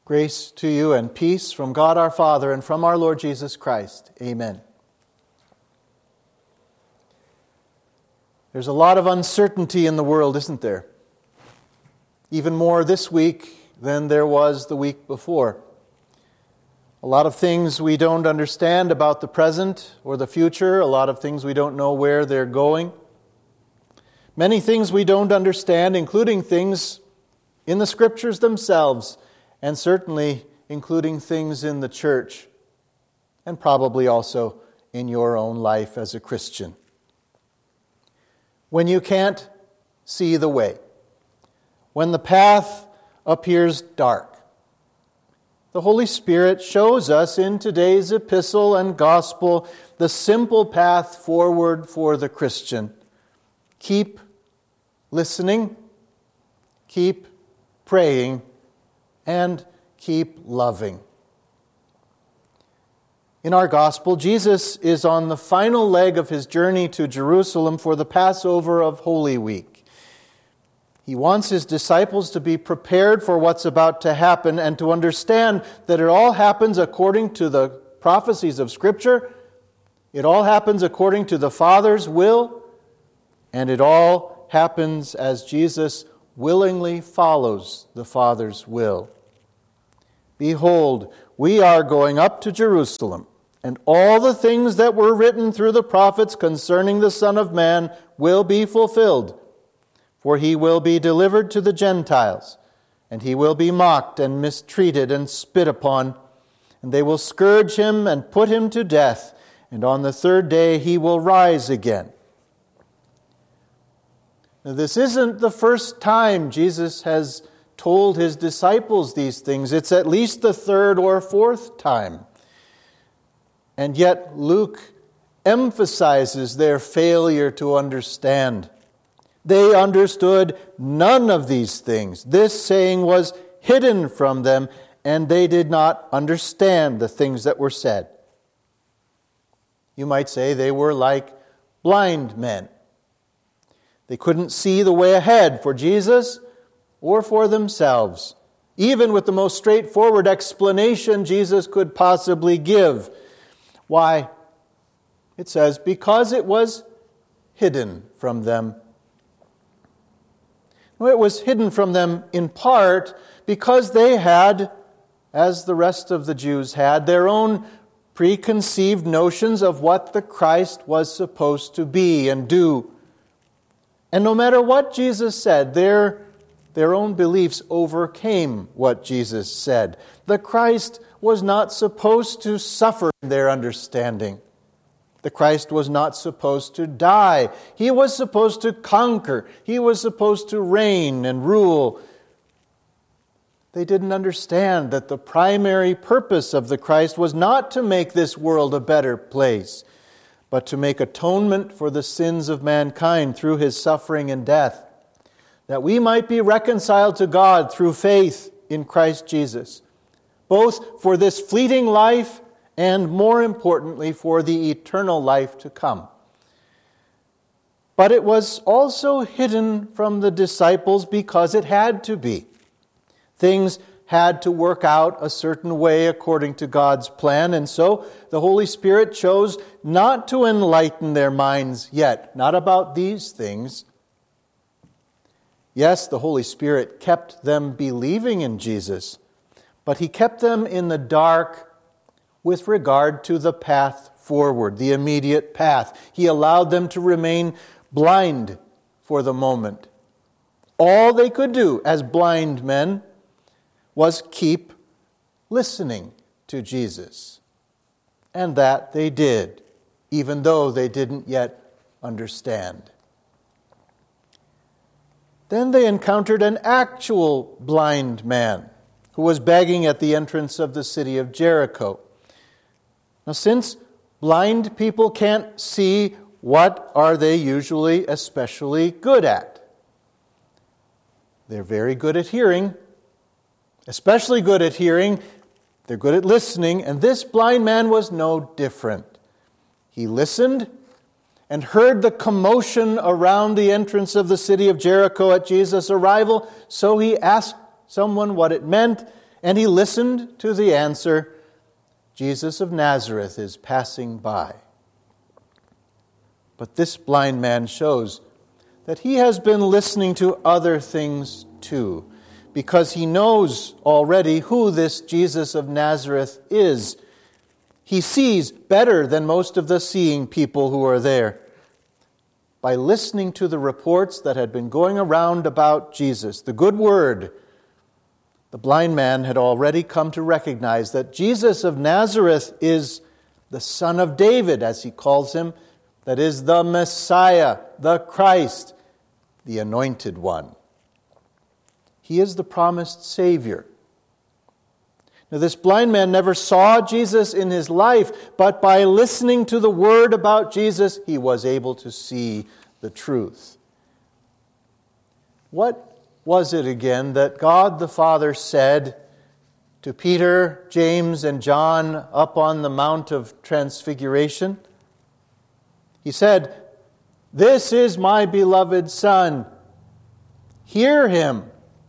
Grace to you and peace from God our Father and from our Lord Jesus Christ. Amen. There's a lot of uncertainty in the world, isn't there? Even more this week than there was the week before. A lot of things we don't understand about the present or the future. A lot of things we don't know where they're going. Many things we don't understand, including things in the Scriptures themselves, and certainly including things in the church, and probably also in your own life as a Christian. When you can't see the way, when the path appears dark, the Holy Spirit shows us in today's epistle and gospel the simple path forward for the Christian. Keep listening, keep praying, and keep loving. In our gospel, Jesus is on the final leg of his journey to Jerusalem for the Passover of Holy Week. He wants his disciples to be prepared for what's about to happen and to understand that it all happens according to the prophecies of Scripture, it all happens according to the Father's will, and it all happens as Jesus willingly follows the Father's will. Behold, we are going up to Jerusalem, and all the things that were written through the prophets concerning the Son of Man will be fulfilled. For he will be delivered to the Gentiles, and he will be mocked and mistreated and spit upon, and they will scourge him and put him to death, and on the third day he will rise again. Now, this isn't the first time Jesus has told his disciples these things. It's at least the third or fourth time. And yet Luke emphasizes their failure to understand. They understood none of these things. This saying was hidden from them, and they did not understand the things that were said. You might say they were like blind men. They couldn't see the way ahead for Jesus or for themselves, even with the most straightforward explanation Jesus could possibly give. Why? It says, because it was hidden from them. Well, it was hidden from them in part because they had, as the rest of the Jews had, their own preconceived notions of what the Christ was supposed to be and do. And no matter what Jesus said, their own beliefs overcame what Jesus said. The Christ was not supposed to suffer in their understanding. The Christ was not supposed to die. He was supposed to conquer. He was supposed to reign and rule. They didn't understand that the primary purpose of the Christ was not to make this world a better place, but to make atonement for the sins of mankind through his suffering and death, that we might be reconciled to God through faith in Christ Jesus, both for this fleeting life and, more importantly, for the eternal life to come. But it was also hidden from the disciples because it had to be. Things had to work out a certain way according to God's plan, and so the Holy Spirit chose not to enlighten their minds yet, not about these things. Yes, the Holy Spirit kept them believing in Jesus, but He kept them in the dark with regard to the path forward, the immediate path. He allowed them to remain blind for the moment. All they could do as blind men was keep listening to Jesus. And that they did, even though they didn't yet understand. Then they encountered an actual blind man who was begging at the entrance of the city of Jericho. Now, since blind people can't see, what are they usually especially good at? They're very good at hearing, especially good at hearing. They're good at listening, and this blind man was no different. He listened and heard the commotion around the entrance of the city of Jericho at Jesus' arrival, so he asked someone what it meant, And he listened to the answer, Jesus of Nazareth is passing by. But this blind man shows that he has been listening to other things too, because he knows already who this Jesus of Nazareth is. He sees better than most of the seeing people who are there. By listening to the reports that had been going around about Jesus, the good word, the blind man had already come to recognize that Jesus of Nazareth is the Son of David, as he calls him, that is the Messiah, the Christ, the Anointed One. He is the promised Savior. Now, this blind man never saw Jesus in his life, but by listening to the word about Jesus, he was able to see the truth. What was it again that God the Father said to Peter, James, and John up on the Mount of Transfiguration? He said, "This is my beloved Son. Hear him.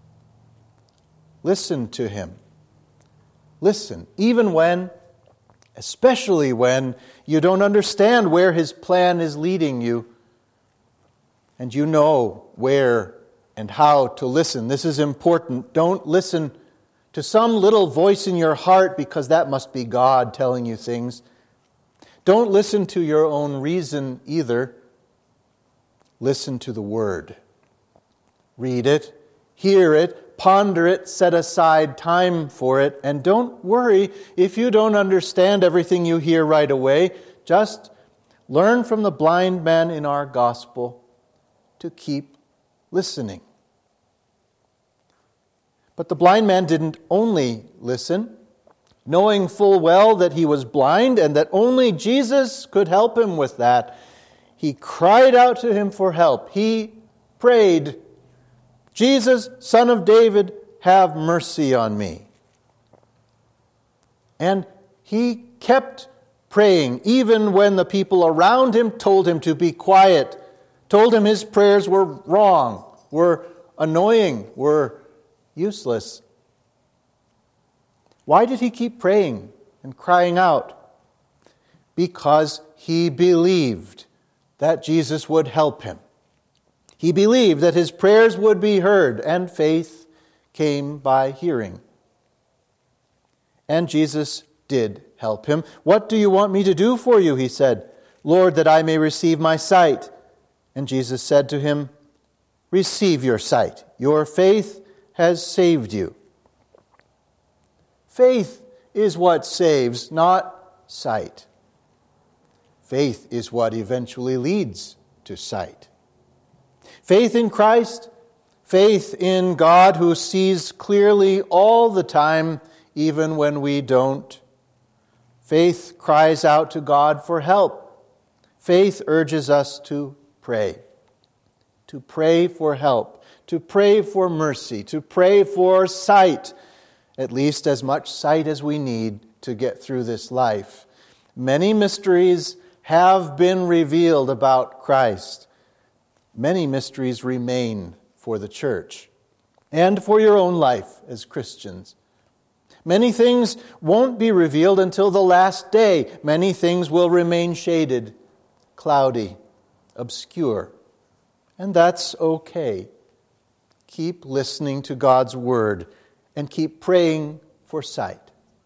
Listen to him." Listen, even when, especially when you don't understand where his plan is leading you, and you know where and how to listen. This is important. Don't listen to some little voice in your heart, because that must be God telling you things. Don't listen to your own reason either. Listen to the Word. Read it, hear it, ponder it, set aside time for it, and don't worry if you don't understand everything you hear right away. Just learn from the blind man in our gospel to keep listening. But the blind man didn't only listen, knowing full well that he was blind and that only Jesus could help him with that. He cried out to him for help. He prayed, "Jesus, Son of David, have mercy on me." And he kept praying, even when the people around him told him to be quiet, told him his prayers were wrong, were annoying, were useless. Why did he keep praying and crying out? Because he believed that Jesus would help him. He believed that his prayers would be heard, and faith came by hearing. And Jesus did help him. "What do you want me to do for you?" he said. "Lord, that I may receive my sight." And Jesus said to him, "Receive your sight. Your faith has saved you." Faith is what saves, not sight. Faith is what eventually leads to sight. Faith in Christ, faith in God who sees clearly all the time, even when we don't. Faith cries out to God for help. Faith urges us to pray for help, to pray for mercy, to pray for sight, at least as much sight as we need to get through this life. Many mysteries have been revealed about Christ. Many mysteries remain for the church and for your own life as Christians. Many things won't be revealed until the last day. Many things will remain shaded, cloudy, obscure. And that's okay. Keep listening to God's Word and keep praying for sight.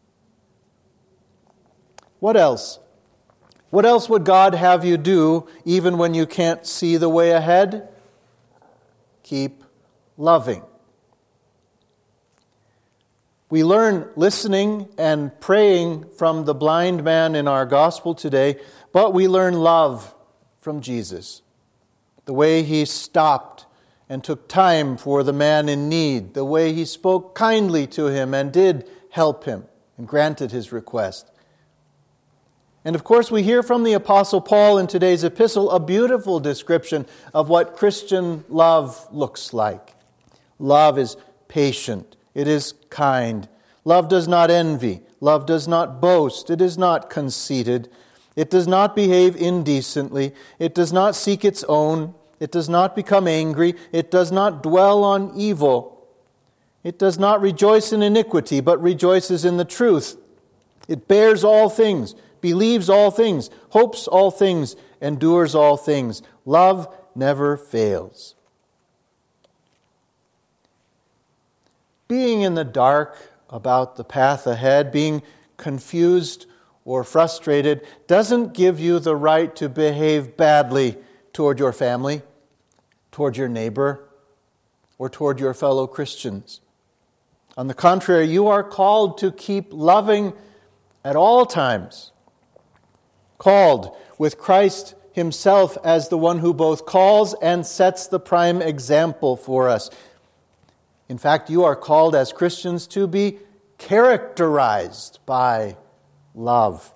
What else? What else would God have you do even when you can't see the way ahead? Keep loving. We learn listening and praying from the blind man in our gospel today, but we learn love from Jesus. The way he stopped and took time for the man in need, the way he spoke kindly to him and did help him and granted his request. And of course, we hear from the Apostle Paul in today's epistle a beautiful description of what Christian love looks like. Love is patient. It is kind. Love does not envy. Love does not boast. It is not conceited. It does not behave indecently. It does not seek its own. It does not become angry. It does not dwell on evil. It does not rejoice in iniquity, but rejoices in the truth. It bears all things, believes all things, hopes all things, endures all things. Love never fails. Being in the dark about the path ahead, being confused or frustrated, doesn't give you the right to behave badly toward your family, toward your neighbor, or toward your fellow Christians. On the contrary, you are called to keep loving at all times. Called with Christ Himself as the one who both calls and sets the prime example for us. In fact, you are called as Christians to be characterized by love.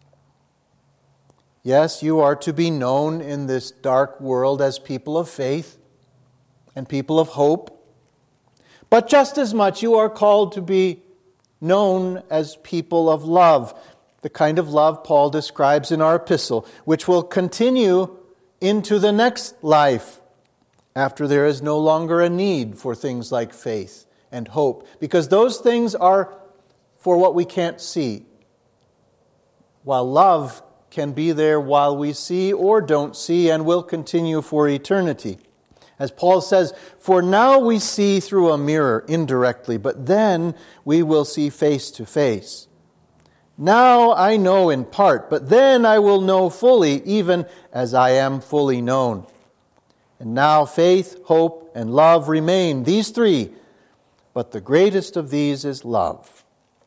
Yes, you are to be known in this dark world as people of faith and people of hope. But just as much, you are called to be known as people of love, the kind of love Paul describes in our epistle, which will continue into the next life after there is no longer a need for things like faith and hope, because those things are for what we can't see, while love can be there while we see or don't see and will continue for eternity. As Paul says, "For now we see through a mirror indirectly, but then we will see face to face. Now I know in part, but then I will know fully, even as I am fully known." And now faith, hope, and love remain, these three, but the greatest of these is love.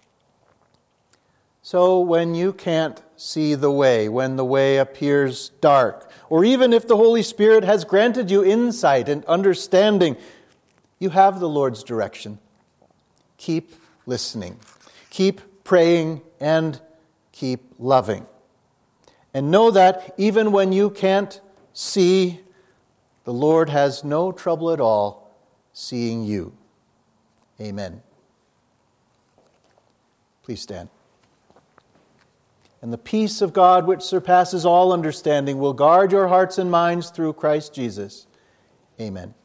So when you can't see the way, when the way appears dark, or even if the Holy Spirit has granted you insight and understanding, you have the Lord's direction. Keep listening, keep praying, and keep loving. And know that even when you can't see, the Lord has no trouble at all seeing you. Amen. Please stand. And the peace of God, which surpasses all understanding, will guard your hearts and minds through Christ Jesus. Amen.